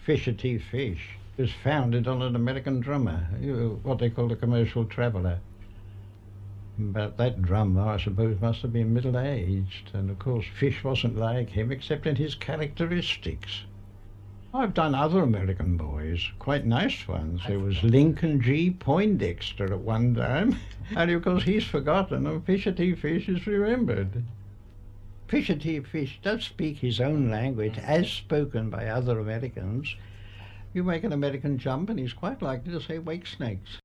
Fisher T. Fish was founded on an American drummer, what they call a commercial traveller. But that drummer, I suppose, must have been middle-aged, and of course Fish wasn't like him except in his characteristics. I've done other American boys, quite nice ones. There was Lincoln G. Poindexter at one time, and of course he's forgotten, and Fisher T. Fish is remembered. Fisher T. Fish does speak his own language as spoken by other Americans. You make an American jump and he's quite likely to say wake snakes.